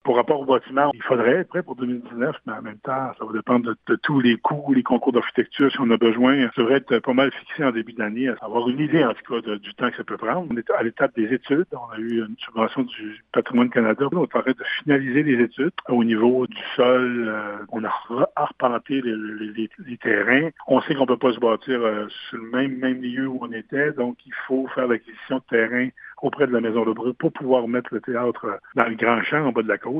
pour rapport au bâtiment, il faudrait être prêt pour 2019, mais en même temps, ça va dépendre de tous les coûts, les concours d'architecture, si on a besoin. Ça devrait être pas mal fixé en début d'année, avoir une idée en tout cas du temps que ça peut prendre. On est à l'étape des études. On a eu une subvention du Patrimoine Canada. On est en train de finaliser les études au niveau du sol. On a arpenté les terrains. On sait qu'on peut pas se bâtir sur le même lieu où on était, donc il faut faire l'acquisition de terrain auprès de la Maison de Brûle pour pouvoir mettre le théâtre dans le grand champ en bas de la côte.